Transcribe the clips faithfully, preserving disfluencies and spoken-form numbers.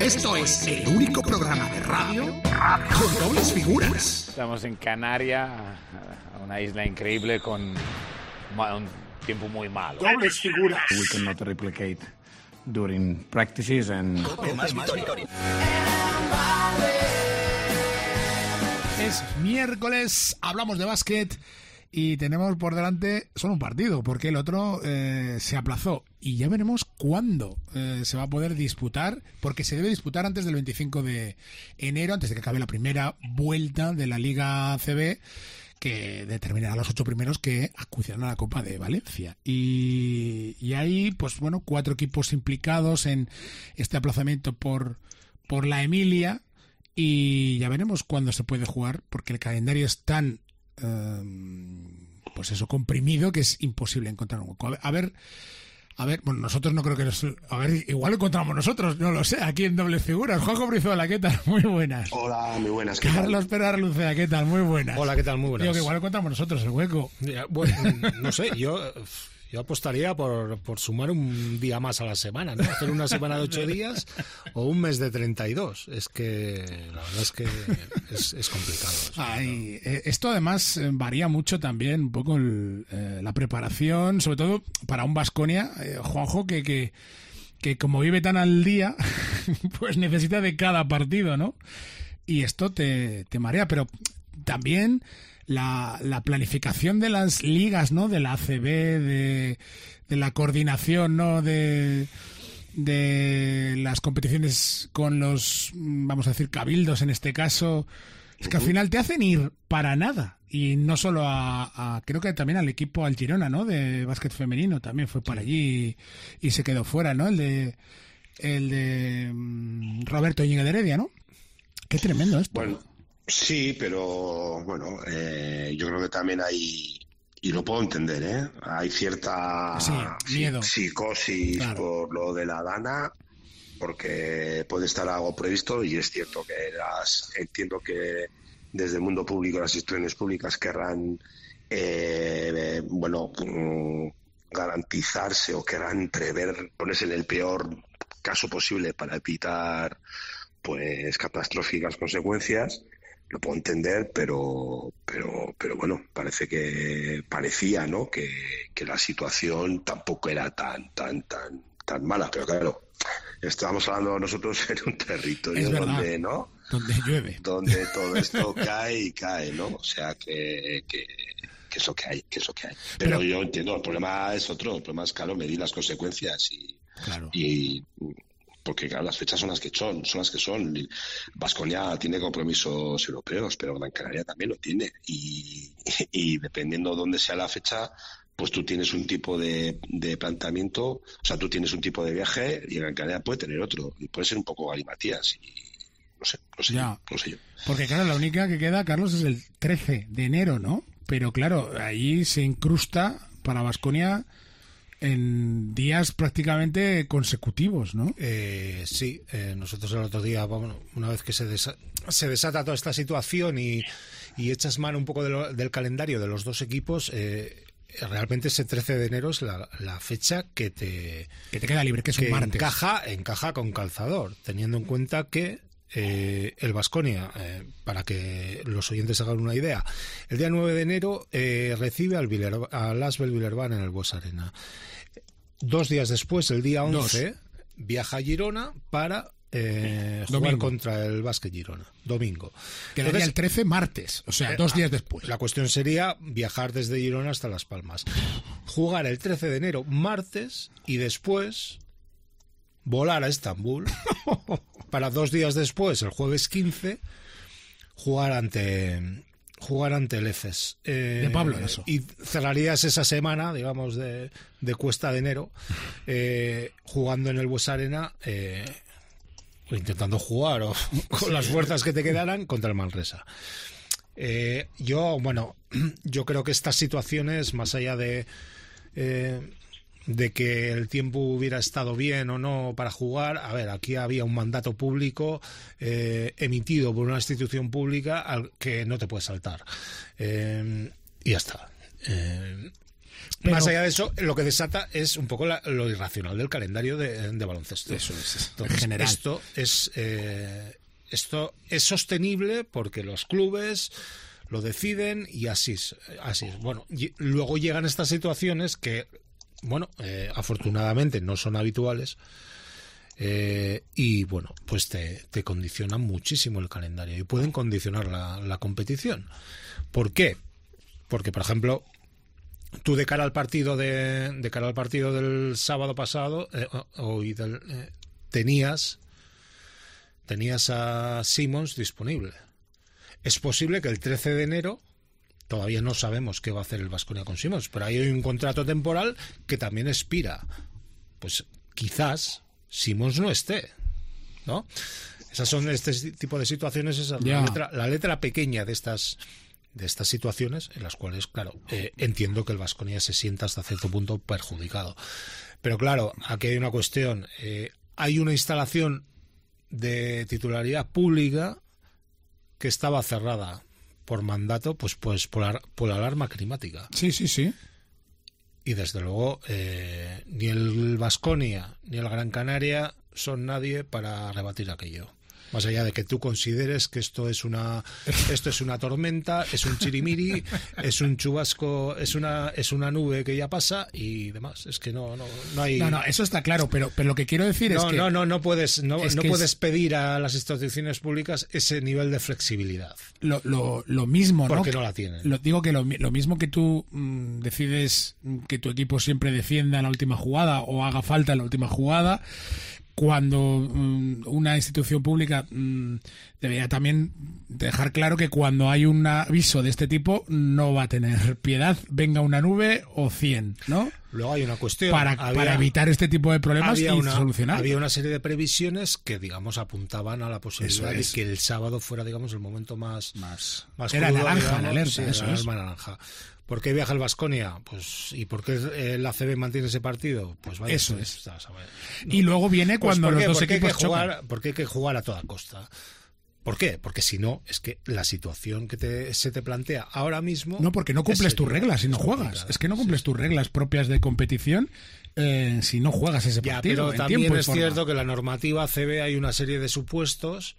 Esto es el único programa de radio con dobles figuras. Estamos en Canarias, una isla increíble con un tiempo muy malo. Dobles figuras. We cannot replicate during practices and... Es miércoles, hablamos de básquet y tenemos por delante solo un partido, porque el otro eh, se aplazó y ya veremos cuándo eh, se va a poder disputar, porque se debe disputar antes del veinticinco de enero, antes de que acabe la primera vuelta de la Liga A C B, que determinará a los ocho primeros que acudirán a la Copa de Valencia. Y, y hay, pues bueno, cuatro equipos implicados en este aplazamiento por, por la Emilia, y ya veremos cuándo se puede jugar, porque el calendario es tan pues eso, comprimido, que es imposible encontrar un hueco. A ver, a ver, bueno, nosotros no creo que nos... A ver, igual lo encontramos nosotros, no lo sé, aquí en Dobles Figuras. Juanjo Brizuela, ¿qué tal? Muy buenas. Hola, muy buenas. Carlos Pérez Lucea, ¿qué tal? Muy buenas. Hola, ¿qué tal? Muy buenas. Digo que igual lo encontramos nosotros, el hueco. Ya, bueno, no sé, yo... Yo apostaría por, por sumar un día más a la semana, ¿no? Hacer una semana de ocho días o un mes de treinta y dos. Es que la verdad es que es, es complicado. Ay, ¿no? Esto además varía mucho también un poco el, eh, la preparación, sobre todo para un Baskonia, eh, Juanjo, que, que, que como vive tan al día, pues necesita de cada partido, ¿no? Y esto te, te marea, pero también... La, la planificación de las ligas, ¿no? De la A C B, de, de la coordinación, ¿no? De, de las competiciones con los, vamos a decir, cabildos en este caso. Es que al final te hacen ir para nada. Y no solo a, a creo que también al equipo, al Girona, ¿no? De básquet femenino también fue para allí y, y se quedó fuera, ¿no? El de, el de um, Roberto Íñiguez de Heredia, ¿no? Qué tremendo esto. Bueno. Sí, pero bueno, eh, yo creo que también hay, y lo puedo entender, ¿eh? Hay cierta sí, miedo. psicosis claro. por lo de la Dana, porque puede estar algo previsto y es cierto que las, entiendo que desde el mundo público las instituciones públicas querrán, eh, eh, bueno, mm, garantizarse o querrán prever, ponerse en el peor caso posible para evitar pues catastróficas consecuencias. Lo puedo entender, pero pero pero bueno, parece que parecía, ¿no? Que, que la situación tampoco era tan tan tan tan mala, pero claro, estábamos hablando nosotros en un territorio donde, ¿no? Donde llueve. Donde todo esto cae y cae, ¿no? O sea que, que, que es lo que hay, que es lo que hay. Pero, pero yo entiendo, el problema es otro, el problema es, claro, medir las consecuencias y claro. y porque claro, las fechas son las que son, son las que son. Baskonia tiene compromisos europeos, pero Gran Canaria también lo tiene. Y, y dependiendo de dónde sea la fecha, pues tú tienes un tipo de, de planteamiento, o sea, tú tienes un tipo de viaje y Gran Canaria puede tener otro. Y puede ser un poco galimatías. Y no sé, no sé, ya. no sé yo. Porque claro, la única que queda, Carlos, es el trece de enero, ¿no? Pero claro, ahí se incrusta para Baskonia en días prácticamente consecutivos, ¿no? Eh, sí, eh, nosotros el otro día, bueno, una vez que se, desa- se desata toda esta situación y, y echas mano un poco de lo, del calendario de los dos equipos, eh, realmente ese trece de enero es la, la fecha que te, que te queda libre, que es que un martes. Encaja, encaja con calzador, teniendo en cuenta que Eh, el Baskonia, eh, para que los oyentes hagan una idea, el día nueve de enero eh, recibe al, Viller, al Asbel Villeurbanne en el Bues Arena. Dos días después, el día once, Dos. viaja a Girona para eh, jugar contra el Básquet Girona. Domingo. Quedaría el trece martes, o sea, eh, dos días después. La cuestión sería viajar desde Girona hasta Las Palmas. Jugar el trece de enero martes y después volar a Estambul para dos días después, el jueves quince, jugar ante jugar ante el Efes. Eh, de Pablo, eso. Y cerrarías esa semana, digamos, de, de cuesta de enero, eh, jugando en el Bues Arena, eh, o intentando jugar, o con las fuerzas que te quedaran, contra el Manresa. Eh, yo, bueno, yo creo que estas situaciones, más allá de... Eh, de que el tiempo hubiera estado bien o no para jugar, a ver, aquí había un mandato público eh, emitido por una institución pública al que no te puedes saltar. Eh, y ya está. Eh, Pero, más allá de eso, lo que desata es un poco la, lo irracional del calendario de, de baloncesto. Eso es. Entonces, en general. Esto es, eh, esto es sostenible porque los clubes lo deciden y así es. Así es. Bueno, y luego llegan estas situaciones que, bueno, eh, afortunadamente no son habituales. Eh, y bueno, pues te, te condicionan muchísimo el calendario y pueden condicionar la, la competición. ¿Por qué? Porque, por ejemplo, tú de cara al partido de, de cara al partido del sábado pasado, eh, hoy del, eh, tenías tenías a Simmons disponible. Es posible que el trece de enero, todavía no sabemos qué va a hacer el Baskonia con Simmons, pero ahí hay un contrato temporal que también expira. Pues quizás Simmons no esté, ¿no? Esas son este tipo de situaciones, esa es la letra, la letra pequeña de estas de estas situaciones en las cuales, claro, eh, entiendo que el Baskonia se sienta hasta cierto punto perjudicado. Pero claro, aquí hay una cuestión. Eh, hay una instalación de titularidad pública que estaba cerrada por mandato, pues, pues por, la, por la alarma climática. Sí, sí, sí. Y desde luego eh, ni el Baskonia ni el Gran Canaria son nadie para rebatir aquello. Más allá de que tú consideres que esto es una esto es una tormenta, es un chirimiri, es un chubasco, es una es una nube que ya pasa y demás. Es que no no no hay. No, no, eso está claro, pero pero lo que quiero decir no, es que no no no puedes no, no puedes es... pedir a las instituciones públicas ese nivel de flexibilidad. Lo lo, lo mismo, porque ¿no? no la tienen. Lo digo que lo, lo mismo que tú mmm, decides que tu equipo siempre defienda en la última jugada o haga falta en la última jugada. Cuando um, una institución pública um, debería también dejar claro que cuando hay un aviso de este tipo no va a tener piedad, venga una nube o cien, ¿no? Luego hay una cuestión. Para, había, para evitar este tipo de problemas y una, solucionar. Había una serie de previsiones que, digamos, apuntaban a la posibilidad de que el sábado fuera, digamos, el momento más... Más, más era crudo, naranja, digamos, la alerta, sí, eso era es. naranja. ¿Por qué viaja el Baskonia? Pues, ¿y por qué el A C B mantiene ese partido? Pues vaya, eso pues, es. A ver, ¿no? Y luego viene cuando pues los dos porque equipos hay que jugar, chocan. porque hay que jugar a toda costa. ¿Por qué? Porque si no, es que la situación que te, se te plantea ahora mismo... No, porque no cumples es, tus reglas si no juegas. Es que no cumples sí. tus reglas propias de competición eh, si no juegas ese ya, partido. Pero también es cierto que la normativa A C B hay una serie de supuestos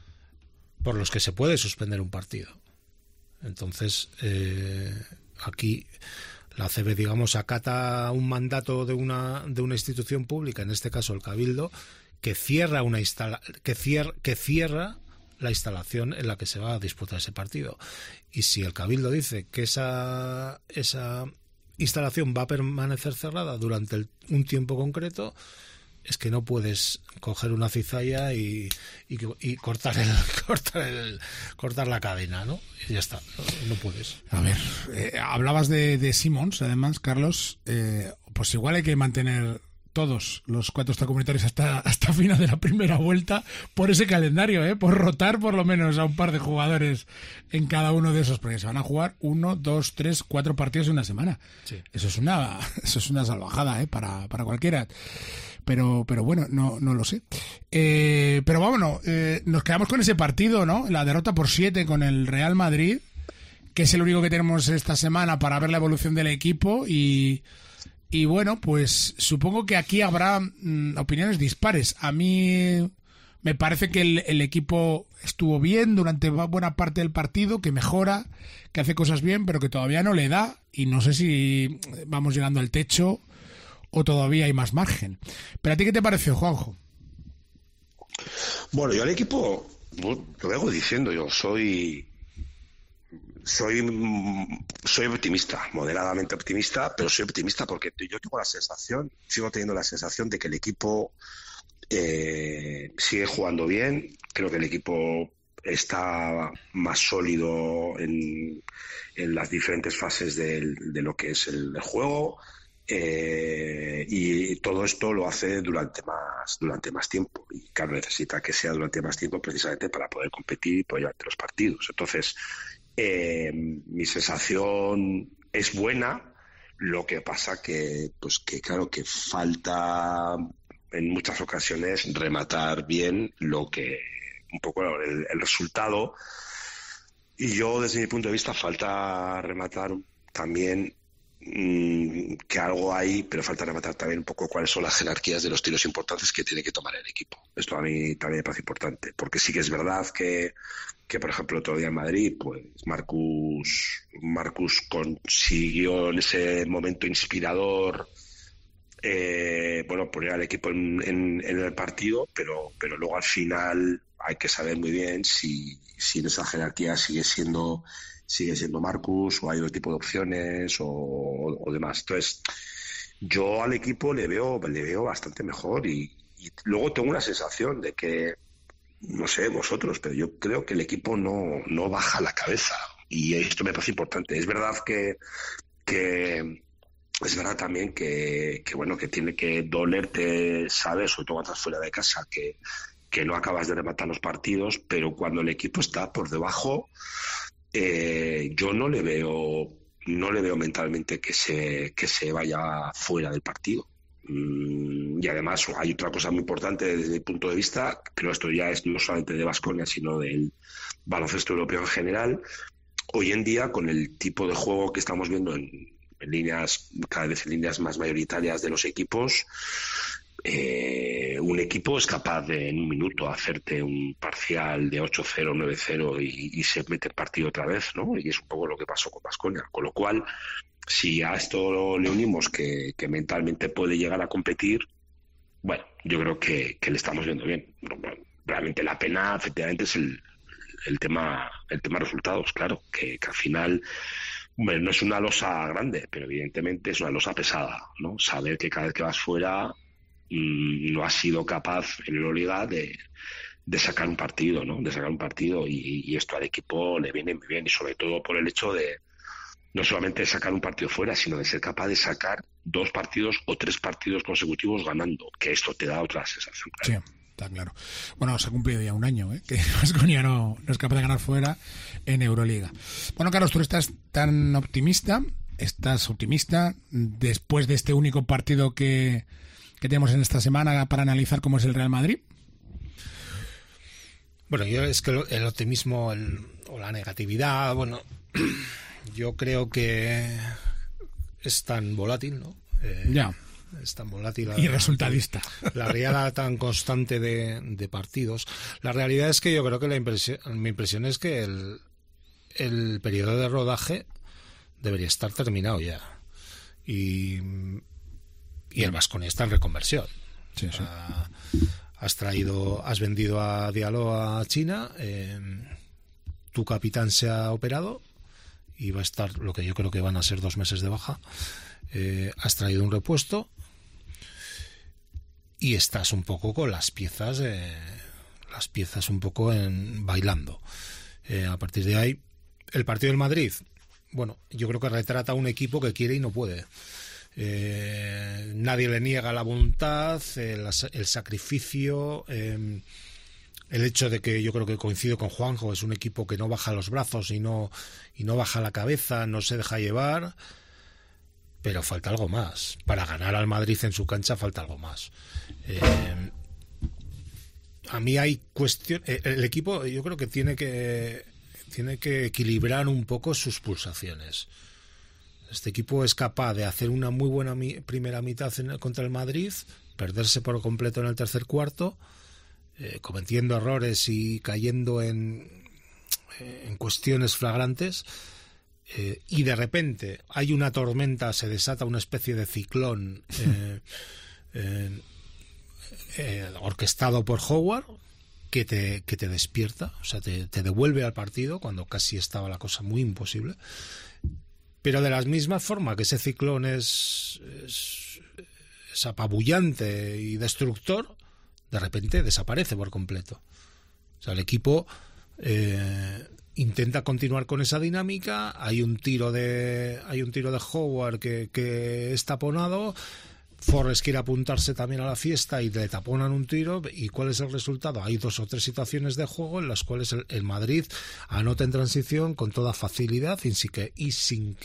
por los que se puede suspender un partido. Entonces, eh, aquí la A C B, digamos, acata un mandato de una, de una institución pública, en este caso el Cabildo, que cierra una instala que cierra, que cierra la instalación en la que se va a disputar ese partido. Y si el Cabildo dice que esa, esa instalación va a permanecer cerrada durante el, un tiempo concreto, es que no puedes coger una cizalla y, y, y cortar el cortar el cortar la cadena, ¿no? Y ya está, no, no puedes. A ver, eh, hablabas de, de Simmons, además, Carlos, eh, pues igual hay que mantener todos los cuatro extracomunitarios hasta hasta final de la primera vuelta por ese calendario, ¿eh? Por rotar por lo menos a un par de jugadores en cada uno de esos, porque se van a jugar uno, dos, tres, cuatro partidos en una semana. Sí. Eso es una eso es una salvajada, ¿eh? Para, para cualquiera. Pero pero bueno, no no lo sé. Eh, pero vámonos, eh, nos quedamos con ese partido, ¿no? La derrota por siete con el Real Madrid, que es el único que tenemos esta semana para ver la evolución del equipo y Y bueno, pues supongo que aquí habrá mm, opiniones dispares. A mí me parece que el, el equipo estuvo bien durante buena parte del partido, que mejora, que hace cosas bien, pero que todavía no le da. Y no sé si vamos llegando al techo o todavía hay más margen. ¿Pero a ti qué te pareció, Juanjo? Bueno, yo al equipo, lo vengo diciendo, yo soy... Soy soy optimista, moderadamente optimista, pero soy optimista porque yo tengo la sensación, sigo teniendo la sensación de que el equipo eh, sigue jugando bien. Creo que el equipo está más sólido en, en las diferentes fases del, de lo que es el, el juego, eh, y todo esto lo hace durante más durante más tiempo, y claro, necesita que sea durante más tiempo precisamente para poder competir y poder llevarte los partidos. Entonces, Eh, mi sensación es buena, lo que pasa que pues que claro que falta en muchas ocasiones rematar bien lo que un poco el, el resultado, y yo desde mi punto de vista falta rematar también que algo hay, pero falta rematar también un poco cuáles son las jerarquías de los tiros importantes que tiene que tomar el equipo. Esto a mí también me parece importante, porque sí que es verdad que, que por ejemplo, otro día en Madrid, pues Marcus, Marcus consiguió en ese momento inspirador, eh, bueno, poner al equipo en, en, en el partido, pero, pero luego al final hay que saber muy bien si, si en esa jerarquía sigue siendo sigue siendo Marcus o hay otro tipo de opciones o, o, o demás. Entonces, yo al equipo le veo le veo bastante mejor y, y luego tengo una sensación de que, no sé vosotros, pero yo creo que el equipo no, no baja la cabeza y esto me parece importante. Es verdad que, que es verdad también que, que bueno, que tiene que dolerte, ¿sabes? Sobre todo cuando estás fuera de casa, que, que no acabas de rematar los partidos, pero cuando el equipo está por debajo, Eh, yo no le veo no le veo mentalmente que se que se vaya fuera del partido. Mm, y además hay otra cosa muy importante desde mi punto de vista, pero esto ya es no solamente de Baskonia sino del baloncesto europeo en general. Hoy en día, con el tipo de juego que estamos viendo en, en líneas cada vez en líneas más mayoritarias de los equipos, Eh, un equipo es capaz de en un minuto hacerte un parcial de ocho cero, nueve cero y, y se mete el partido otra vez, ¿no? Y es un poco lo que pasó con Baskonia. Con lo cual, si a esto le unimos que, que mentalmente puede llegar a competir, bueno, yo creo que, que le estamos viendo bien. Realmente la pena, efectivamente, es el, el tema el tema resultados, claro, que, que al final, bueno, no es una losa grande, pero evidentemente es una losa pesada, ¿no? Saber que cada vez que vas fuera no ha sido capaz en Euroliga de, de sacar un partido, ¿no? De sacar un partido y, y esto al equipo le viene muy bien y sobre todo por el hecho de no solamente de sacar un partido fuera, sino de ser capaz de sacar dos partidos o tres partidos consecutivos ganando, que esto te da otra sensación. Claro. Sí, está claro. Bueno, se ha cumplido ya un año, ¿eh? Que Baskonia no, no es capaz de ganar fuera en Euroliga. Bueno, Carlos, tú estás tan optimista, estás optimista después de este único partido que que tenemos en esta semana para analizar cómo es el Real Madrid. Bueno, yo es que el optimismo el, o la negatividad, bueno, yo creo que es tan volátil, ¿no? Eh, ya. Es tan volátil. Y resultadista. La realidad tan constante de, de partidos. La realidad es que yo creo que la impresión, mi impresión es que el, el periodo de rodaje debería estar terminado ya. Y... Y el Baskonia está en reconversión. Sí, sí. Ah, has traído, has vendido a Diallo a China, eh, tu capitán se ha operado y va a estar lo que yo creo que van a ser dos meses de baja. Eh, has traído un repuesto y estás un poco con las piezas, eh, las piezas un poco en bailando. Eh, a partir de ahí, el partido del Madrid, bueno, yo creo que retrata un equipo que quiere y no puede. Eh, nadie le niega la voluntad, el, el sacrificio, eh, el hecho de que yo creo que coincido con Juanjo, es un equipo que no baja los brazos y no, y no baja la cabeza, no se deja llevar, pero falta algo más. Para ganar al Madrid en su cancha falta algo más. Eh, a mí hay cuestión, el equipo yo creo que tiene que tiene que equilibrar un poco sus pulsaciones. Este equipo es capaz de hacer una muy buena mi- primera mitad en el, contra el Madrid, perderse por completo en el tercer cuarto, eh, cometiendo errores y cayendo en, en cuestiones flagrantes, eh, y de repente hay una tormenta, se desata una especie de ciclón eh, eh, eh, orquestado por Howard, que te, que te despierta, o sea, te, te devuelve al partido cuando casi estaba la cosa muy imposible. Pero de la misma forma que ese ciclón es, es, es apabullante y destructor, de repente desaparece por completo. O sea, el equipo eh, intenta continuar con esa dinámica, hay un tiro de hay un tiro de Howard que, que es taponado, Forrest quiere apuntarse también a la fiesta y le taponan un tiro. ¿Y cuál es el resultado? Hay dos o tres situaciones de juego en las cuales el, el Madrid anota en transición con toda facilidad y sin que, y sin que,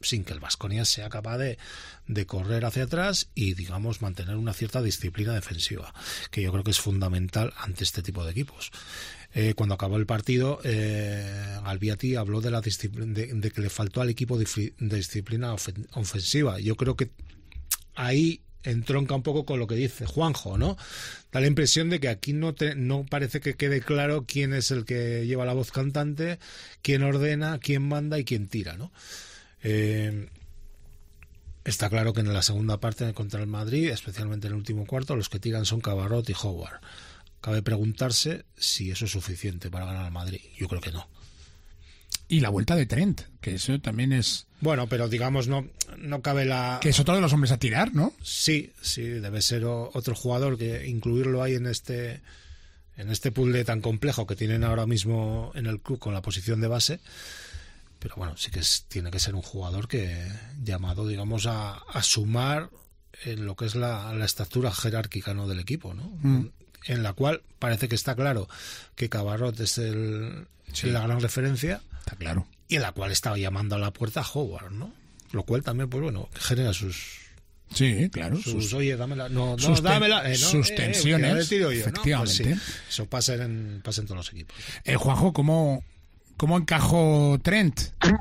sin que el Baskonia sea capaz de, de correr hacia atrás y, digamos, mantener una cierta disciplina defensiva, que yo creo que es fundamental ante este tipo de equipos. Eh, cuando acabó el partido, eh, Albiati habló de la disciplina, de, de que le faltó al equipo de, de disciplina ofen, ofensiva. Yo creo que ahí entronca un poco con lo que dice Juanjo, ¿no? Da la impresión de que aquí no, te, no parece que quede claro quién es el que lleva la voz cantante, quién ordena, quién manda y quién tira, ¿no? Eh, está claro que en la segunda parte contra el Madrid, especialmente en el último cuarto, los que tiran son Cabarrot y Howard. Cabe preguntarse si eso es suficiente para ganar al Madrid. Yo creo que no. Y la vuelta de Trent, que eso también es... Bueno, pero digamos, no, no cabe la... Que es otro de los hombres a tirar, ¿no? Sí, sí, debe ser otro jugador que incluirlo ahí en este en este puzzle tan complejo que tienen ahora mismo en el club con la posición de base. Pero bueno, sí que es, tiene que ser un jugador que llamado, digamos, a, a sumar en lo que es la, la estatura jerárquica, ¿no?, del equipo, ¿no? Mm. En la cual parece que está claro que Cabarrot es el, sí. la gran referencia. Está claro. Y en la cual estaba llamando a la puerta a Howard, ¿no? Lo cual también, pues bueno, genera sus... Sí, claro. Sus, sus, oye, dámela. No, sus, no dámela. Eh, no, sus eh, tensiones, eh, yo, efectivamente. ¿no? Pues sí, eso pasa en, pasa en todos los equipos. Eh, Juanjo, ¿cómo, ¿cómo encajó Trent?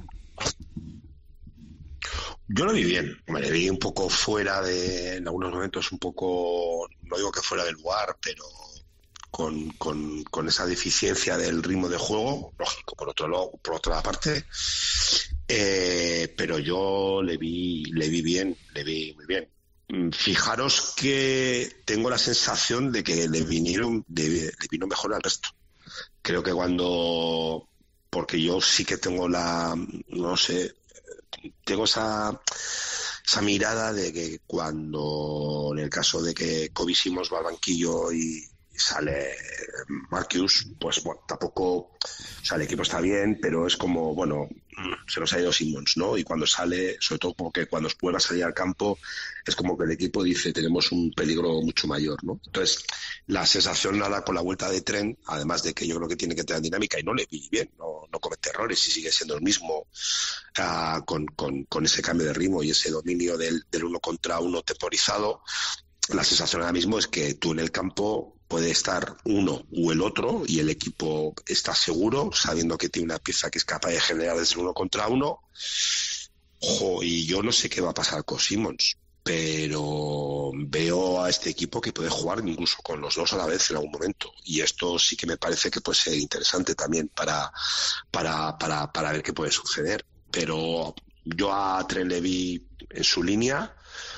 Yo lo vi bien. Me le vi un poco fuera de... En algunos momentos un poco... No digo que fuera del lugar, pero... Con, con, con esa deficiencia del ritmo de juego, lógico, por otro lado, por otra parte, eh, pero yo le vi, le vi bien, le vi muy bien. Fijaros que tengo la sensación de que le vinieron, de, le vino mejor al resto. Creo que cuando, porque yo sí que tengo la, no sé, tengo esa, esa mirada de que cuando, en el caso de que Kobe Simons va al banquillo y sale Marcus, pues bueno, tampoco, o sea, el equipo está bien, pero es como, bueno, se nos ha ido Simons, ¿no? Y cuando sale, sobre todo porque cuando vuelve a salir al campo, es como que el equipo dice, tenemos un peligro mucho mayor, ¿no? Entonces, la sensación ahora con la vuelta de Trent, además de que yo creo que tiene que tener dinámica, y no le vi bien, no, no comete errores y sigue siendo el mismo, uh, con, con, con ese cambio de ritmo y ese dominio del, del uno contra uno temporizado. La sensación ahora mismo es que tú en el campo puede estar uno u el otro y el equipo está seguro, sabiendo que tiene una pieza que es capaz de generar desde el uno contra uno. Ojo, y yo no sé qué va a pasar con Simons, pero veo a este equipo que puede jugar incluso con los dos a la vez en algún momento. Y esto sí que me parece que puede ser interesante también para, para, para, para ver qué puede suceder. Pero yo a Trent le vi en su línea.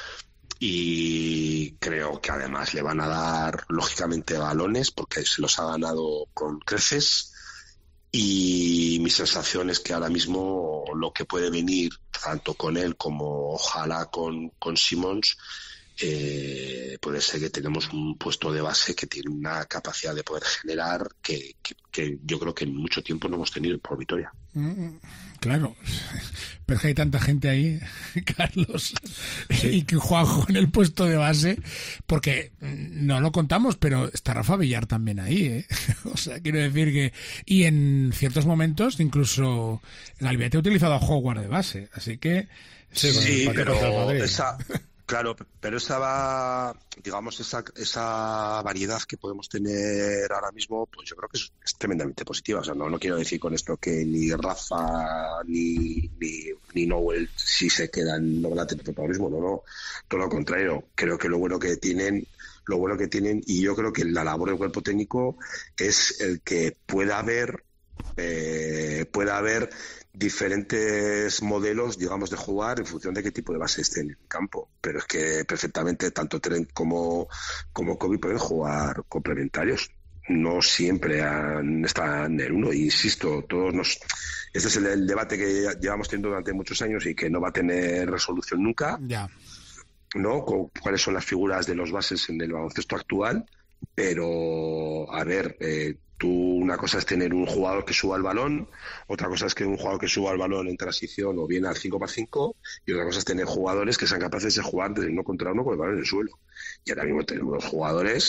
Y creo que además le van a dar lógicamente balones porque se los ha ganado con creces, y mi sensación es que ahora mismo lo que puede venir tanto con él como ojalá con, con Simons, eh, puede ser que tenemos un puesto de base que tiene una capacidad de poder generar que, que, que yo creo que en mucho tiempo no hemos tenido por Vitoria. Mm, claro, pero que hay tanta gente ahí, Carlos, sí. Y que Juanjo en el puesto de base, porque no lo contamos, pero está Rafa Villar también ahí, ¿eh? O sea, quiero decir que... Y en ciertos momentos incluso Galviate ha utilizado a Howard de base, así que... Sí, sí, pero esa... Claro, pero esa, digamos, esa, esa variedad que podemos tener ahora mismo, pues yo creo que es, es tremendamente positiva. O sea, no, no quiero decir con esto que ni Rafa ni, ni, ni Noel si se quedan, no van a tener protagonismo, no, no, todo lo contrario. Creo que lo bueno que tienen, lo bueno que tienen, y yo creo que la labor del cuerpo técnico es el que pueda haber, eh, pueda haber diferentes modelos, digamos, de jugar en función de qué tipo de base esté en el campo. Pero es que perfectamente tanto Trent como, como Kobe pueden jugar complementarios. No siempre han, están en el uno. Insisto, todos nos... Este es el, el debate que llevamos teniendo durante muchos años y que no va a tener resolución nunca. Ya. ¿No? Con, cuáles son las figuras de los bases en el baloncesto actual. Pero, a ver... Eh, Tú, una cosa es tener un jugador que suba el balón, otra cosa es que un jugador que suba el balón en transición o bien al cinco por cinco, y otra cosa es tener jugadores que sean capaces de jugar desde uno contra uno con el balón en el suelo. Y ahora mismo tenemos jugadores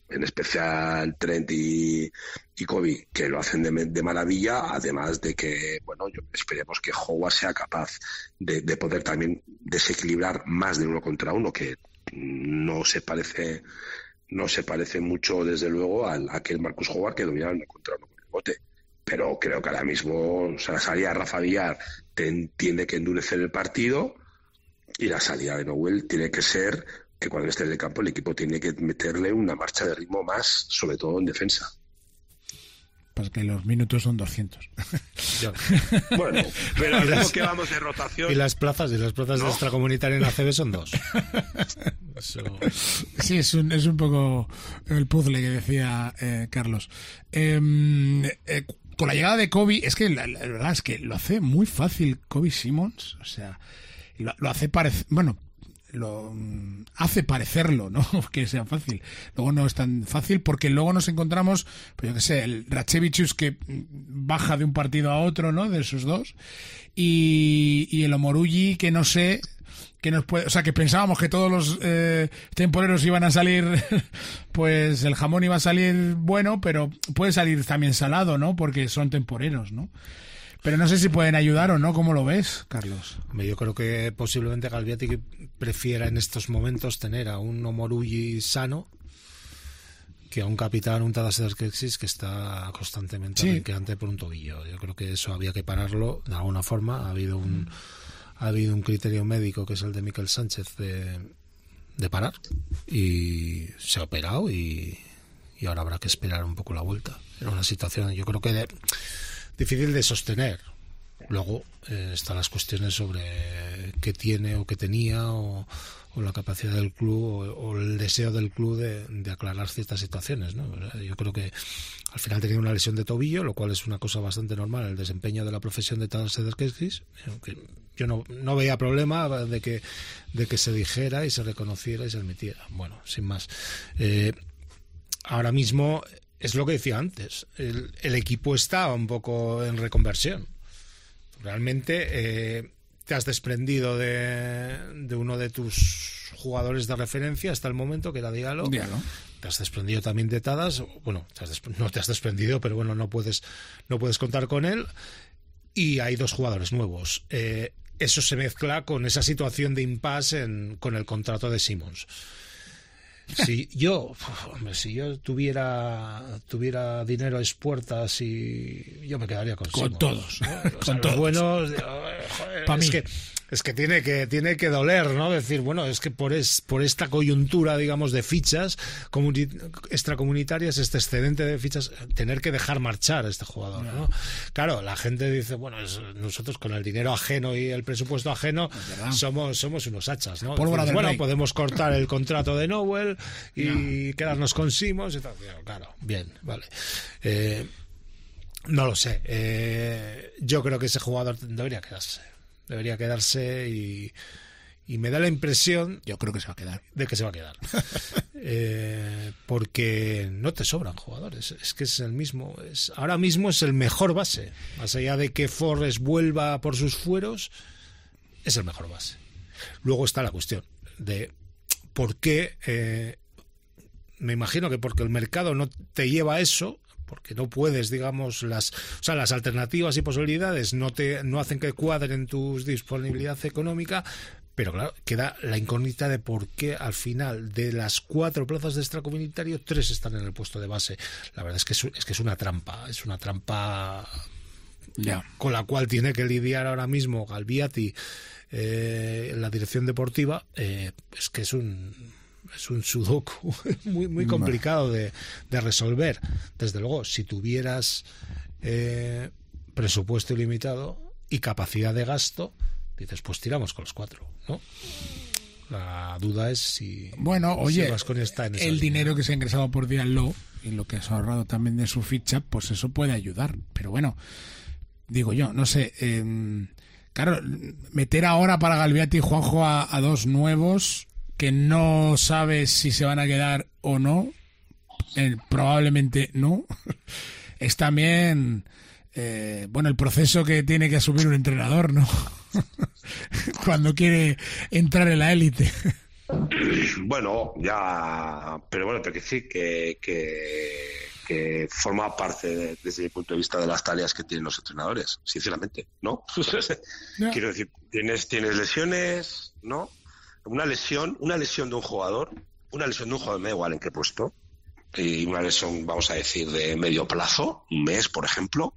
en especial Trent y, y Kobe, que lo hacen de, de maravilla, además de que, bueno, yo, esperemos que Howard sea capaz de, de poder también desequilibrar más de uno contra uno, que no se parece no se parece mucho, desde luego, a, a aquel Marcus Howard que dominaba uno contra uno con el bote. Pero creo que ahora mismo, o sea, la salida de Rafa Villar ten, tiene que endurecer el partido, y la salida de Nowell tiene que ser que cuando esté en el campo el equipo tiene que meterle una marcha de ritmo más, sobre todo en defensa. Pues que los minutos son doscientos. Bueno, pero al ritmo que vamos de rotación. Y las plazas, y las plazas ¿no? de extracomunitaria en A C B son dos. Eso... Sí, es un, es un poco el puzzle que decía eh, Carlos. Eh, eh, con la llegada de Kobe, es que la, la verdad es que lo hace muy fácil Kobe Simmons. O sea, lo, lo hace parecer. Bueno. Lo hace parecerlo, ¿no? Que sea fácil. Luego no es tan fácil porque luego nos encontramos, pues yo qué sé, el Ratchevicius que baja de un partido a otro, ¿no? De esos dos. Y, y el Omoruyi que no sé, que nos puede, o sea, que pensábamos que todos los eh, temporeros iban a salir, pues el jamón iba a salir bueno, pero puede salir también salado, ¿no? Porque son temporeros, ¿no? Pero no sé si pueden ayudar o no. ¿Cómo lo ves, Carlos? Yo creo que posiblemente Galbiati prefiera en estos momentos tener a un Omoruyi sano que a un capitán, un Tadas Ederkexis, que está constantemente sí. renqueante por un tobillo. Yo creo que eso había que pararlo de alguna forma. Ha habido un, mm. ha habido un criterio médico, que es el de Miquel Sánchez, de, de parar. Y se ha operado y, y ahora habrá que esperar un poco la vuelta. Era una situación, yo creo que... De, difícil de sostener. Luego eh, están las cuestiones sobre qué tiene o qué tenía o, o la capacidad del club o, o el deseo del club de, de aclarar ciertas situaciones, ¿no? Yo creo que al final tenía una lesión de tobillo, lo cual es una cosa bastante normal en el desempeño de la profesión de Tadas Ederkexis. Yo no, no veía problema de que, de que se dijera y se reconociera y se admitiera. Bueno, sin más. Eh, ahora mismo... Es lo que decía antes, el, el equipo está un poco en reconversión. Realmente eh, te has desprendido de, de uno de tus jugadores de referencia hasta el momento, que era Diallo. Diallo. Te has desprendido también de Tadas. Bueno, te has despre- no te has desprendido, pero bueno, no puedes, no puedes contar con él. Y hay dos jugadores nuevos. Eh, eso se mezcla con esa situación de impasse en, con el contrato de Simmons. Si yo, hombre, si yo tuviera tuviera dinero a expuertas y yo me quedaría con con Simmons, todos, ¿no? O sea, con los todos. buenos, joder, Pa' es mí. que es que tiene que tiene que doler, ¿no? Decir, bueno, es que por es por esta coyuntura, digamos, de fichas comuni- extracomunitarias, este excedente de fichas, tener que dejar marchar a este jugador, ¿no? Claro, la gente dice, bueno, es, nosotros con el dinero ajeno y el presupuesto ajeno somos somos unos hachas, ¿no? Pólvora del Bueno, rey. podemos cortar el contrato de Nowell y no. quedarnos con Simmons y tal. Claro, bien, vale. Eh, no lo sé. Eh, yo creo que ese jugador debería quedarse. Debería quedarse y, y me da la impresión... Yo creo que se va a quedar. De que se va a quedar. eh, porque no te sobran jugadores. Es que es el mismo... Es, ahora mismo es el mejor base. Más allá de que Forrest vuelva por sus fueros, es el mejor base. Luego está la cuestión de por qué... Eh, me imagino que porque el mercado no te lleva a eso... porque no puedes, digamos, las, o sea, las alternativas y posibilidades no te no hacen que cuadren tu disponibilidad económica, pero claro, queda la incógnita de por qué al final de las cuatro plazas de extracomunitario, tres están en el puesto de base. La verdad es que es, es que es una trampa, es una trampa ya. con la cual tiene que lidiar ahora mismo Galbiati eh, en la dirección deportiva. Eh, es que es un... es un sudoku muy muy complicado de, de resolver. Desde luego, si tuvieras eh, presupuesto ilimitado y capacidad de gasto, dices, pues tiramos con los cuatro, ¿no? La duda es si... Bueno, oye, si Baskonia está en esa el línea. dinero que se ha ingresado por Diallo y lo que has ahorrado también de su ficha, pues eso puede ayudar. Pero bueno, digo yo, no sé... Eh, claro, meter ahora para Galbiati y Juanjo a, a dos nuevos... que no sabes si se van a quedar o no, eh, probablemente no, es también, eh, bueno, el proceso que tiene que asumir un entrenador, ¿no? Cuando quiere entrar en la élite. Bueno, ya, pero bueno, te quiero decir que, que, que forma parte, de, desde mi punto de vista, de las tareas que tienen los entrenadores, sinceramente, ¿no? No. Quiero decir, tienes, tienes lesiones, ¿no? Una lesión, una lesión de un jugador, una lesión de un jugador, me da igual en qué puesto, y una lesión, vamos a decir, de medio plazo, un mes, por ejemplo,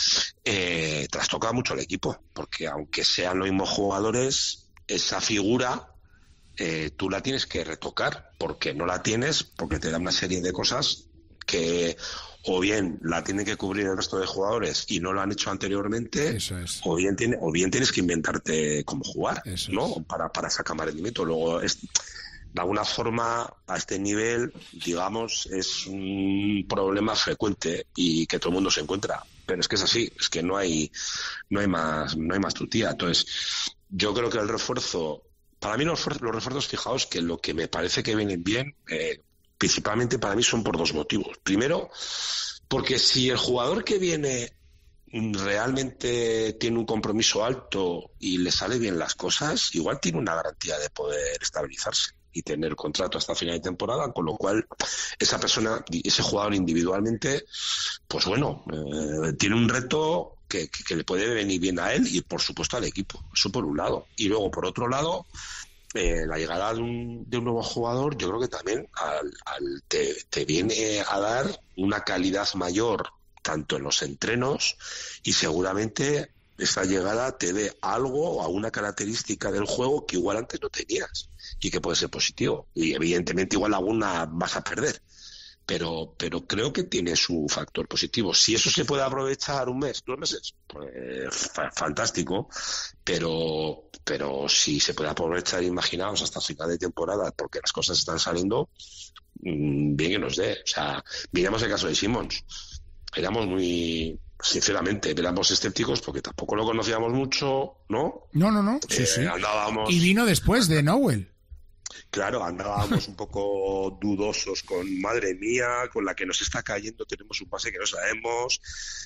eh, trastoca mucho al equipo, porque aunque sean los mismos jugadores, esa figura eh, tú la tienes que retocar, porque no la tienes, porque te da una serie de cosas que o bien la tienen que cubrir el resto de jugadores y no lo han hecho anteriormente, Eso es. o bien tiene, o bien tienes que inventarte cómo jugar, Eso ¿no? es. Para, para sacar más rendimiento. Luego, es, de alguna forma, a este nivel, digamos, es un problema frecuente y que todo el mundo se encuentra. Pero es que es así, es que no hay, no hay más, no hay más tutía. Entonces, yo creo que el refuerzo, para mí los, los refuerzos, fijaos que lo que me parece que vienen bien, eh, principalmente para mí son por dos motivos. Primero, porque si el jugador que viene realmente tiene un compromiso alto y le sale bien las cosas, igual tiene una garantía de poder estabilizarse y tener contrato hasta final de temporada, con lo cual esa persona, ese jugador individualmente, pues bueno, eh, tiene un reto que, que, que le puede venir bien a él y por supuesto al equipo. Eso por un lado. Y luego por otro lado, eh, la llegada de un, de un nuevo jugador, yo creo que también al, al te, te viene a dar una calidad mayor tanto en los entrenos, y seguramente esta llegada te dé algo o alguna característica del juego que igual antes no tenías y que puede ser positivo, y evidentemente igual alguna vas a perder, pero pero creo que tiene su factor positivo. Si eso se puede aprovechar un mes, dos meses, pues fa- fantástico, pero pero si se puede aprovechar, imaginaos, hasta final de temporada, porque las cosas están saliendo mmm, bien que nos dé. O sea, miramos el caso de Simons. Éramos muy, sinceramente, éramos escépticos porque tampoco lo conocíamos mucho, ¿no? No, no, no. Sí, Eh, sí. Andábamos... Y vino después de Nowell. Claro, andábamos un poco dudosos con, madre mía, con la que nos está cayendo, tenemos un pase que no sabemos,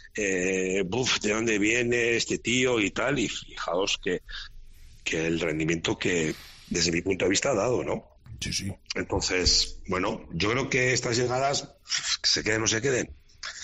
eh, buf, ¿de dónde viene este tío y tal? Y fijaos que, que el rendimiento que, desde mi punto de vista, ha dado, ¿no? Sí, sí. Entonces, bueno, yo creo que estas llegadas, que se queden o no se queden,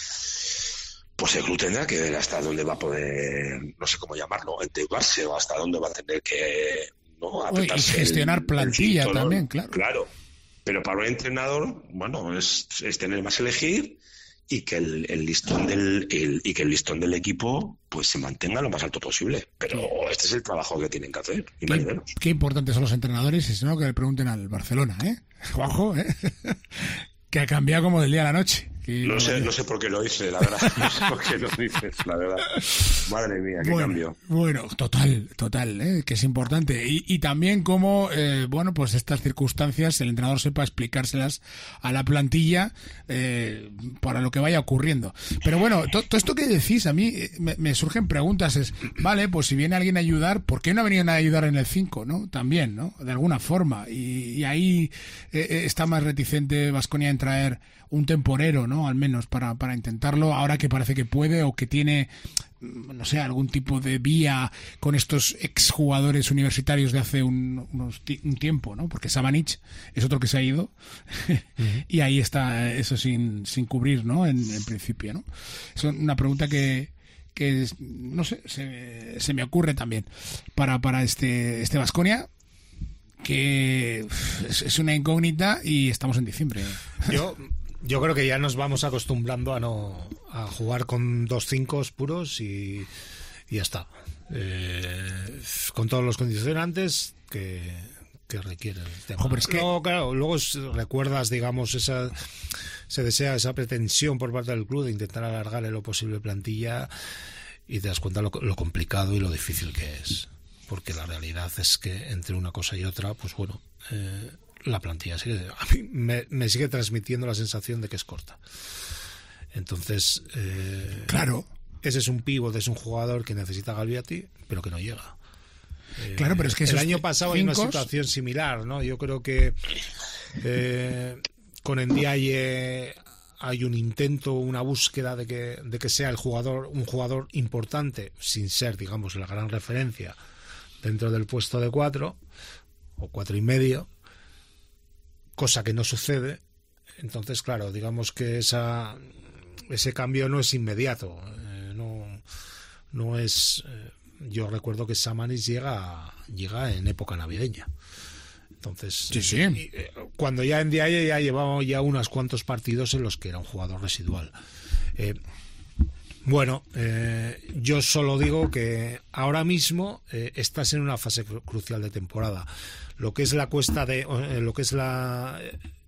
pues el club tendrá que ver hasta dónde va a poder, no sé cómo llamarlo, endeudarse, o hasta dónde va a tener que, ¿no? apretarse. Uy, y gestionar el, plantilla el también, claro. Claro. Pero para un entrenador, bueno, es, es tener más elegir y que el, el listón del el, y que el listón del equipo pues se mantenga lo más alto posible. Pero sí, este es el trabajo que tienen que hacer, y más ni menos. Qué importantes son los entrenadores, y si no, que le pregunten al Barcelona, ¿eh? Juanjo, ¿eh? Que ha cambiado como del día a la noche. Que no sé, no sé por qué lo hice, la verdad. No sé por qué lo dices, la verdad. Madre mía, qué bueno, cambio. Bueno, total, total, ¿eh? Que es importante. Y, y también cómo, eh, bueno, pues estas circunstancias, el entrenador sepa explicárselas a la plantilla eh, para lo que vaya ocurriendo. Pero bueno, todo to esto que decís, a mí me, me surgen preguntas. Es, vale, pues si viene alguien a ayudar, ¿por qué no ha venido nadie a ayudar en el cinco, no? También, ¿no? De alguna forma. Y, y ahí eh, está más reticente Baskonia en traer un temporero, ¿no? Al menos para, para intentarlo, ahora que parece que puede o que tiene, no sé, algún tipo de vía con estos exjugadores universitarios de hace un, unos un tiempo, ¿no? Porque Sabanich es otro que se ha ido uh-huh. Y ahí está eso sin, sin cubrir, ¿no? En, en principio, ¿no? Es una pregunta que, que es, no sé, se, se me ocurre también para, para este, este Baskonia, que es, es una incógnita y estamos en diciembre. Yo... Yo creo que ya nos vamos acostumbrando a no a jugar con dos cinco puros y, y ya está. Eh, con todos los condicionantes que, que requiere el tema. Joder, es que... No, claro, luego recuerdas, digamos, esa se desea esa pretensión por parte del club de intentar alargarle lo posible plantilla y te das cuenta lo, lo complicado y lo difícil que es. Porque la realidad es que entre una cosa y otra, pues bueno... Eh, la plantilla sigue, a mí me, me sigue transmitiendo la sensación de que es corta. Entonces, eh, claro, ese es un pívot, es un jugador que necesita Galviati, pero que no llega. Eh, claro, pero es que el año pasado hay una situación similar, ¿no? Yo creo que eh, con Ndiaye hay un intento, una búsqueda de que, de que sea el jugador, un jugador importante, sin ser, digamos, la gran referencia dentro del puesto de cuatro o cuatro y medio. cosa que no sucede. Entonces, claro, digamos que esa ese cambio no es inmediato, eh, no no es eh, yo recuerdo que Samanis llega llega en época navideña. Entonces, sí, sí. Y, eh, cuando ya en Ndiaye ya llevaba ya unos cuantos partidos en los que era un jugador residual. Eh, bueno, eh, yo solo digo que ahora mismo eh, estás en una fase cru- crucial de temporada. Lo que es la cuesta de, eh, lo que es la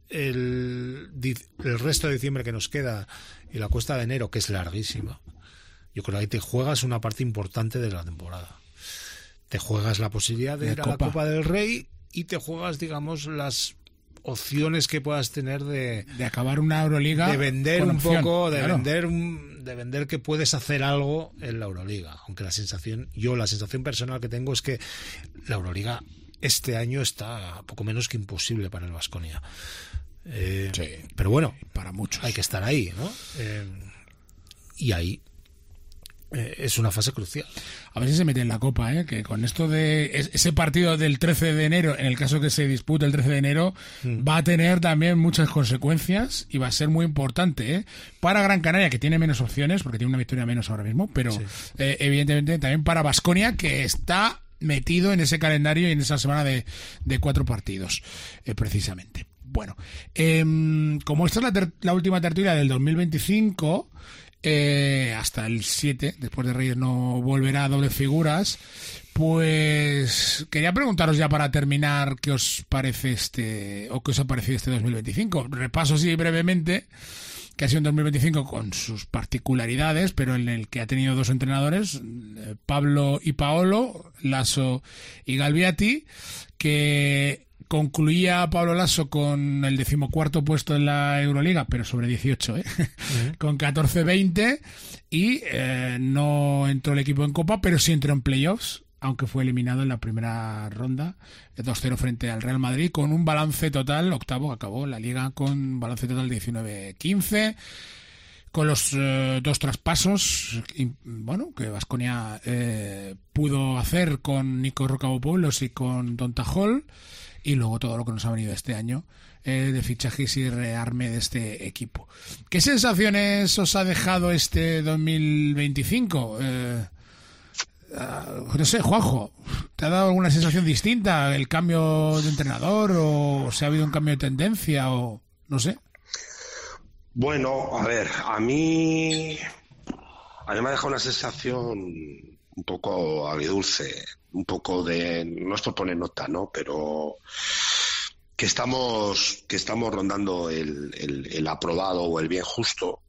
el, el resto de diciembre que nos queda y la cuesta de enero, que es larguísima. Yo creo que ahí te juegas una parte importante de la temporada. Te juegas la posibilidad de, de ir a Copa. la Copa del Rey y te juegas, digamos, las opciones que puedas tener de, de acabar una Euroliga, de vender un opción, poco, de claro. vender un, de vender que puedes hacer algo en la Euroliga. Aunque la sensación, yo la sensación personal que tengo es que la Euroliga este año está poco menos que imposible para el Baskonia. Eh, sí, pero bueno, para muchos hay que estar ahí, ¿no? Eh, y ahí eh, es una fase crucial. A ver si se mete en la Copa, ¿eh? Que con esto de ese partido del trece de enero, en el caso que se dispute el trece de enero, mm. va a tener también muchas consecuencias y va a ser muy importante, ¿eh? Para Gran Canaria, que tiene menos opciones, porque tiene una victoria menos ahora mismo, pero sí. eh, evidentemente también para Baskonia, que está metido en ese calendario y en esa semana de, de cuatro partidos, eh, precisamente. Bueno, eh, como esta es la, ter- la última tertulia del dos mil veinticinco, eh, hasta el siete, después de Reyes no volverá a dobles figuras, pues quería preguntaros ya para terminar qué os parece este, o qué os ha parecido este dos mil veinticinco. Repaso así brevemente, que ha sido un dos mil veinticinco con sus particularidades, pero en el que ha tenido dos entrenadores, Pablo y Paolo, Lasso y Galbiati, que concluía Pablo Lasso con el decimocuarto puesto en la Euroliga, pero sobre dieciocho, ¿eh? Uh-huh. Con catorce veinte, y eh, no entró el equipo en Copa, pero sí entró en playoffs, aunque fue eliminado en la primera ronda, dos cero frente al Real Madrid, con un balance total, octavo, acabó la Liga con un balance total diecinueve quince, con los eh, dos traspasos, y, bueno, que Baskonia eh, pudo hacer con Nico Rocabopoulos y con Donta Hall, y luego todo lo que nos ha venido este año eh, de fichajes y rearme de este equipo. ¿Qué sensaciones os ha dejado este dos mil veinticinco? Eh, uh, no sé, Juanjo, ¿te ha dado alguna sensación distinta el cambio de entrenador, o si ha habido un cambio de tendencia, o no sé? Bueno, a ver, a mí a mí me ha dejado una sensación un poco agridulce, un poco de, no es por poner nota, ¿no? Pero que estamos que estamos rondando el, el, el aprobado o el bien justo,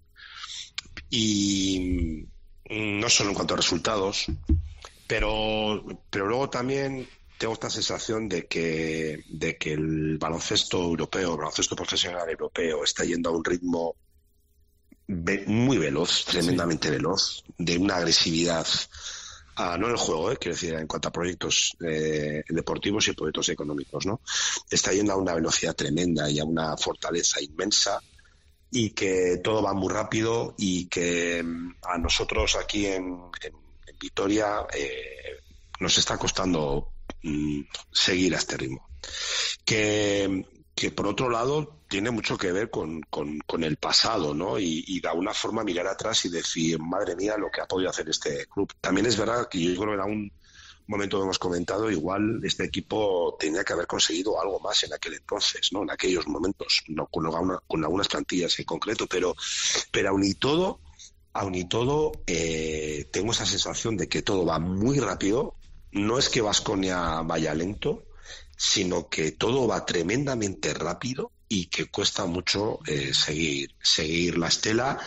y no solo en cuanto a resultados, pero pero luego también tengo esta sensación de que de que el baloncesto europeo, el baloncesto profesional europeo está yendo a un ritmo ve- muy veloz, tremendamente sí. veloz, de una agresividad. Ah, no en el juego, eh, quiero decir, en cuanto a proyectos eh, deportivos y proyectos económicos, ¿no? Está yendo a una velocidad tremenda y a una fortaleza inmensa, y que todo va muy rápido, y que a nosotros aquí en, en, en Vitoria eh, nos está costando mm, seguir a este ritmo. Que, que por otro lado tiene mucho que ver con, con, con el pasado, ¿no? Y, y de alguna forma mirar atrás y decir, madre mía, lo que ha podido hacer este club. También es verdad que yo creo que en algún momento que hemos comentado, igual este equipo tenía que haber conseguido algo más en aquel entonces, ¿no? En aquellos momentos, no con, una, con algunas plantillas en concreto, pero, pero aún y todo, aún y todo, eh, tengo esa sensación de que todo va muy rápido. No es que Baskonia vaya lento, sino que todo va tremendamente rápido, y que cuesta mucho eh, seguir seguir la estela,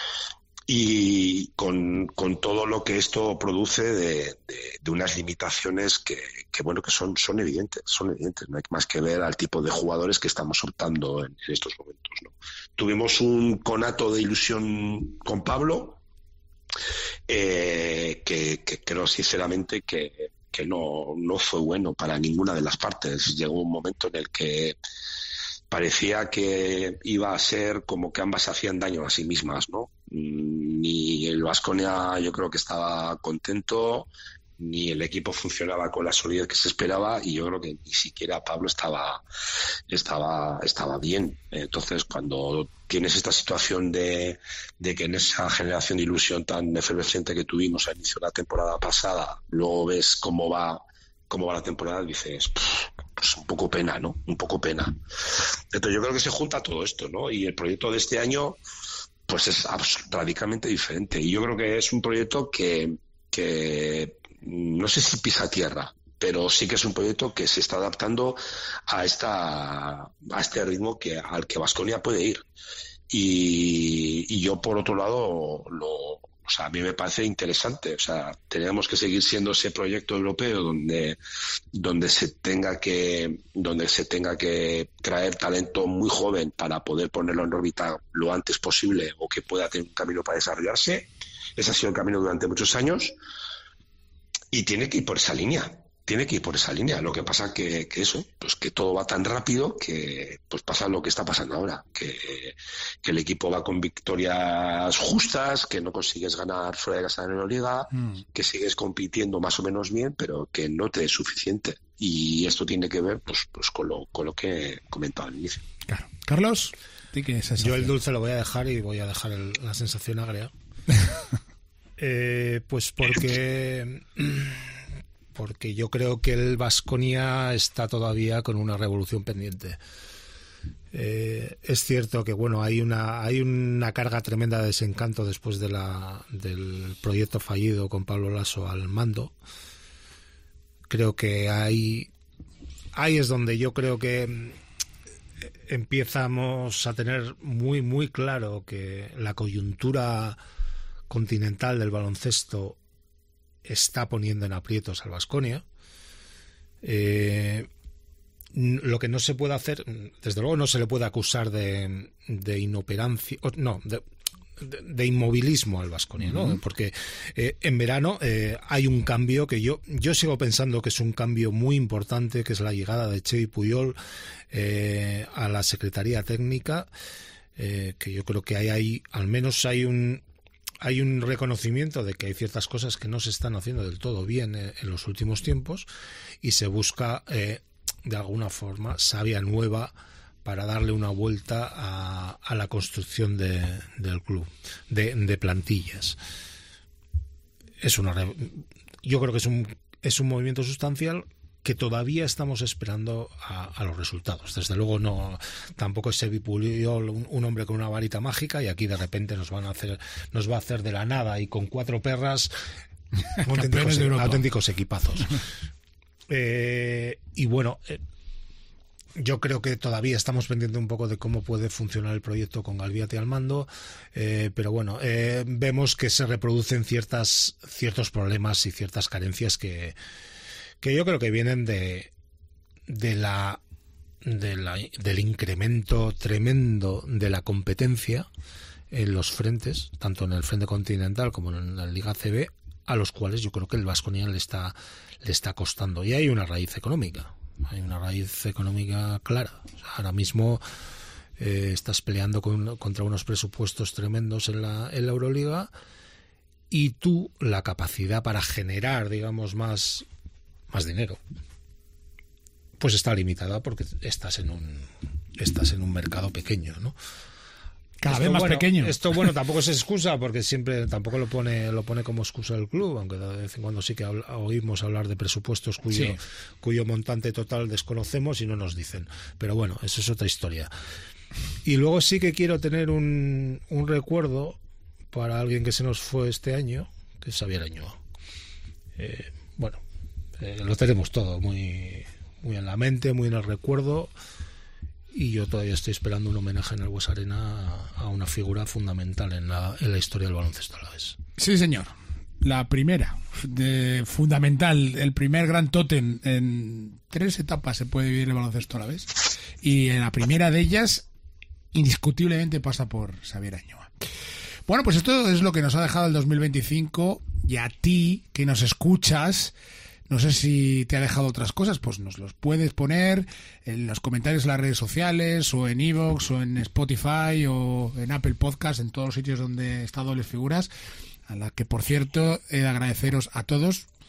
y con, con todo lo que esto produce de, de, de unas limitaciones que, que bueno que son son evidentes son evidentes no hay más que ver al tipo de jugadores que estamos optando en, en estos momentos, ¿no? Tuvimos un conato de ilusión con Pablo, eh, que, que creo sinceramente que, que no, no fue bueno para ninguna de las partes. Llegó un momento en el que parecía que iba a ser como que ambas hacían daño a sí mismas, ¿no? Ni el Baskonia yo creo que estaba contento, ni el equipo funcionaba con la solidez que se esperaba, y yo creo que ni siquiera Pablo estaba estaba estaba bien. Entonces, cuando tienes esta situación de, de que en esa generación de ilusión tan efervescente que tuvimos al inicio de la temporada pasada, luego ves cómo va cómo va la temporada, dices, pues un poco pena, ¿no? Un poco pena. Entonces yo creo que se junta todo esto, ¿no? Y el proyecto de este año pues es radicalmente diferente, y yo creo que es un proyecto que que no sé si pisa tierra, pero sí que es un proyecto que se está adaptando a esta a este ritmo que al que Baskonia puede ir, y, y yo por otro lado lo o sea, a mí me parece interesante. O sea, tenemos que seguir siendo ese proyecto europeo donde donde se tenga que donde se tenga que traer talento muy joven para poder ponerlo en órbita lo antes posible, o que pueda tener un camino para desarrollarse. Ese ha sido el camino durante muchos años, y tiene que ir por esa línea. Tiene que ir por esa línea. Lo que pasa que, que eso, pues que todo va tan rápido que pues pasa lo que está pasando ahora, que, que el equipo va con victorias justas, que no consigues ganar fuera de casa de la Euroliga, mm. que sigues compitiendo más o menos bien, pero que no te es suficiente. Y esto tiene que ver pues, pues con lo con lo que comentaba al inicio. Claro. Carlos, ¿qué sensación? Yo el dulce lo voy a dejar y voy a dejar el, la sensación agria. eh, pues porque porque yo creo que el Baskonia está todavía con una revolución pendiente. Eh, es cierto que bueno, hay una hay una carga tremenda de desencanto después de la del proyecto fallido con Pablo Laso al mando. Creo que ahí ahí es donde yo creo que empezamos a tener muy muy claro que la coyuntura continental del baloncesto está poniendo en aprietos al Baskonia. Eh, lo que no se puede hacer, desde luego no se le puede acusar de, de inoperancia, no, de, de, de inmovilismo al Baskonia, ¿no? Uh-huh. Porque eh, en verano eh, hay un cambio que yo yo sigo pensando que es un cambio muy importante, que es la llegada de Xevi Puyol eh, a la Secretaría Técnica, eh, que yo creo que hay ahí, al menos hay un hay un reconocimiento de que hay ciertas cosas que no se están haciendo del todo bien eh, en los últimos tiempos, y se busca eh, de alguna forma savia nueva para darle una vuelta a, a la construcción de, del club, de, de plantillas. Es una, yo creo que es un, es un movimiento sustancial que todavía estamos esperando a, a los resultados. Desde luego no, tampoco es Xevi Puyol un, un hombre con una varita mágica, y aquí de repente nos van a hacer, nos va a hacer de la nada y con cuatro perras auténticos, auténticos equipazos. Eh, y bueno, eh, yo creo que todavía estamos pendientes un poco de cómo puede funcionar el proyecto con Galviati al mando, eh, pero bueno, eh, vemos que se reproducen ciertas ciertos problemas y ciertas carencias que que yo creo que vienen de de la, de la del incremento tremendo de la competencia en los frentes, tanto en el frente continental como en la Liga C B, a los cuales yo creo que el Baskonia le está le está costando. Y hay una raíz económica, hay una raíz económica clara. O sea, ahora mismo eh, estás peleando con, contra unos presupuestos tremendos en la, en la Euroliga, y tú la capacidad para generar, digamos, más más dinero, pues está limitada porque estás en un estás en un mercado pequeño, ¿no? Cada esto, vez más bueno, pequeño. Esto bueno tampoco es excusa, porque siempre tampoco lo pone lo pone como excusa el club, aunque de vez en cuando sí que habla, oímos hablar de presupuestos cuyo sí. cuyo montante total desconocemos y no nos dicen. Pero bueno, eso es otra historia. Y luego sí que quiero tener un, un recuerdo para alguien que se nos fue este año, que es Xavier Añoa. Eh, bueno, eh, lo tenemos todo muy muy en la mente, muy en el recuerdo. Y yo todavía estoy esperando un homenaje en el Bues Arena a, a una figura fundamental en la, en la historia del baloncesto alavés. Sí, señor. La primera, de, fundamental, el primer gran tótem. En tres etapas se puede vivir el baloncesto alavés. Y en la primera de ellas, indiscutiblemente pasa por Xavier Añoa. Bueno, pues esto es lo que nos ha dejado el dos mil veinticinco. Y a ti, que nos escuchas, no sé si te ha dejado otras cosas, pues nos los puedes poner en los comentarios de las redes sociales, o en iVoox, o en Spotify, o en Apple Podcast, en todos los sitios donde está Dobles Figuras, a la que, por cierto, he de agradeceros a todos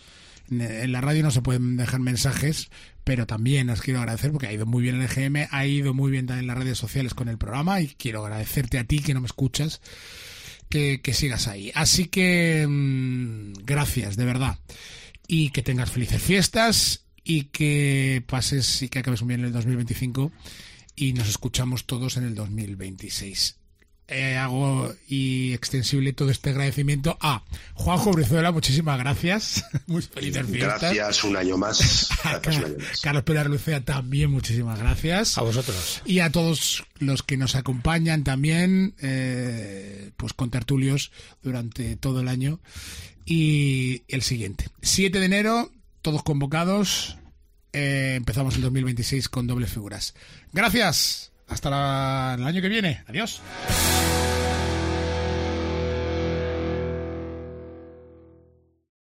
En la radio no se pueden dejar mensajes, pero también os quiero agradecer porque ha ido muy bien el E G M, ha ido muy bien también las redes sociales con el programa y quiero agradecerte a ti que no me escuchas, que, que sigas ahí. Así que mmm, gracias, de verdad. Y que tengas felices fiestas y que pases y que acabes muy bien el dos mil veinticinco y nos escuchamos todos en el dos mil veintiséis. Eh, hago y extensible todo este agradecimiento a Juanjo Brizuela, muchísimas gracias. Muy felices fiestas. Gracias un año más. Gracias, un año más. Carlos Pérez Lucea también, muchísimas gracias. A vosotros. Y a todos los que nos acompañan también, eh, pues con tertulios durante todo el año. Y el siguiente, siete de enero, todos convocados. Eh, empezamos el dos mil veintiséis con dobles figuras. Gracias. Hasta la, el año que viene. Adiós.